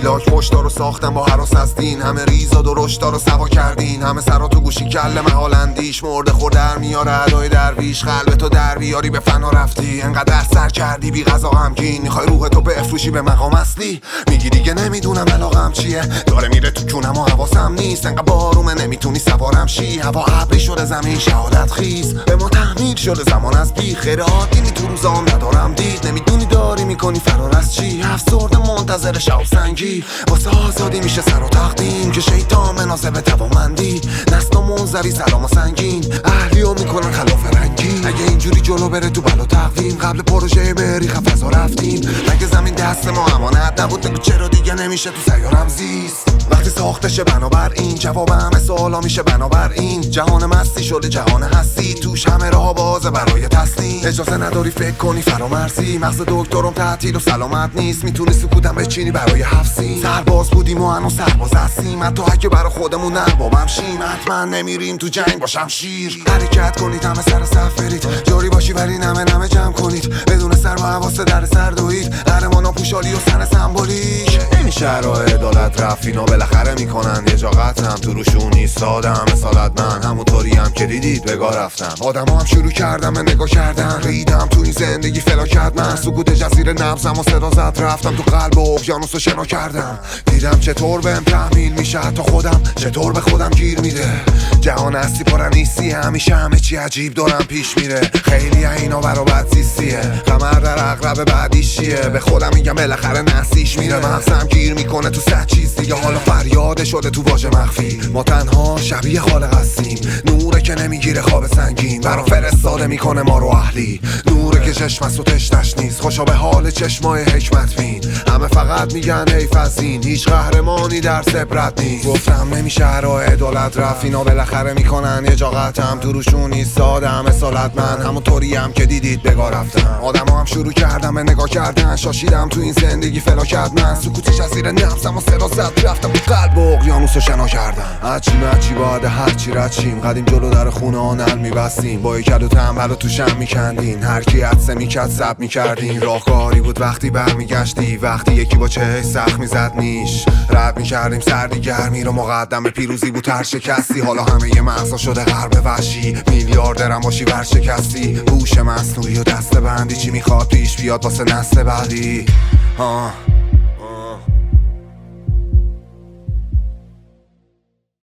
لاک پشتا رو ساختن با هراس هستین، همه ریزاد و رشدا رو سوا کردین، همه سرا تو گوشی کل محال اندیش، مرده خور در میاره ادای درویش، قلب تو در بیاری به فنا رفتی، انقدر سر کردی بی غذا غمگین، میخوای روح تو بفروشی به مقام اصلی، میگی دیگه نمیدونم علاقم چیه، داره میره تو جونم و حواسم نیست، انقدر بارومه نمیتونی سوارم شی، هوا ابری شده زمین شهادت خیز، به ما تحمیل شده زمان از بی خیر عادی تو روزام ندارم دید، نمیدونی داری میکنی فرار از چی، افسرده منتظر شب سنگی، واسه آزادی میشه سر و تقدیم که شیطان مناسب توامندی، نسل و منظری سلام و سنگین اهلیو میکنن خلاف رنگی، اگه اینجوری جلو بره تو بلا تقویم، قبل پروژه مریخ فضا رفتیم، مگه زمین دست ما امانت نبود، بگو چرا دیگه نمیشه تو سیارم زیست، وقتی ساخته شه بنابراین جواب همه سوالا میشه بنابراین، جهان مستی شده جهان هستی، توش همه راه بازه برای تسلیم، اجازه نداری فکر کنی فرامرزی، مغز دکترم تعطیل و سلامت نیست، میتونی سکوتم بچینی برای حفظی، سرباز بودیم و هنوز سرباز هستیم، حتی اگه برا خودمون اربابم شیم، حتما نمیریم تو جنگ با شمشیر، حرکت کنید همه سر صف برید، جاری باشی ولی نمه جمع کنید، بدون سر و حواسه در سر دوید، قهرمانا پوشالی و سن سمبولیک، نمیشه راه عدالت رفت، اینا بالاخره میکنن یه جا قطعم، تو روشون ایستادم مثالت من، همونطوری هم که دیدید بگاه رفتم، آدما هم شروع کردم نگاه کردن، ریدم تو این زندگی فلاکت، من سکوت جزیره نبضم و صدا زد، رفتم تو قلب و اقیانوس رو شنا کردم، دیدم چطور بهم تحمیل میشه، حتی خودم چطور به خودم گیر میده، جهان هستی پرنیستی، همیشه همه چی عجیب دارم پیش میره، خیلی اینا برا بد زیستیه، قمر در عقرب بعدیش چیه، به خودم میگم بالاخره نسیش میره، مغزم گیر میکنه تو 100 چیز دیگه، حالا فریاد شده تو واژه مخفی، ما تنها شبیه خالق هستیم، نوره که نمیگیره خواب سنگین، برا فرستاده میکنه ما رو اهلی، نوره که چشم است و تشنش نیست، خوشا به حال چشمای حکمت بین، همه فقط میگن حیف از این، هیچ قهرمانی در عبرت نیست، گفتم نمیشه راه عدالت رفت، اینا بالاخره میکنن یه جا قطعم، تو روشون ایستادم مثالت من، همونطوری هم که دیدید بگاه رفتم، آدما هم شروع کردم به نگاه کردن، شاشیدم تو این زندگی فلاکت، من سکوتش از زیر نفسم و صدا زد، رفتم تو قلب و اقیانوس رو شنا کردم، هرچی بعد هرچی رچیم، قدیم جلو در خونه آنل میبستیم، با یکد و تنبل و توشم میکندین، هر کی عدسه میکرد سب میکردین، راهکاری بود وقتی برمیگشتی، وقتی یکی با چه سخت میزد نیش، رد میکردیم سردی گرمی رو، مقدم پیروزی بود هر شکستی، حالا همه مغزا شده غرب وحشی، میلیاردرم باشی ورشکستی، هوش مصنوعی و دسته بندی، چی میخواد پیش بیاد واسه نسل بعدی،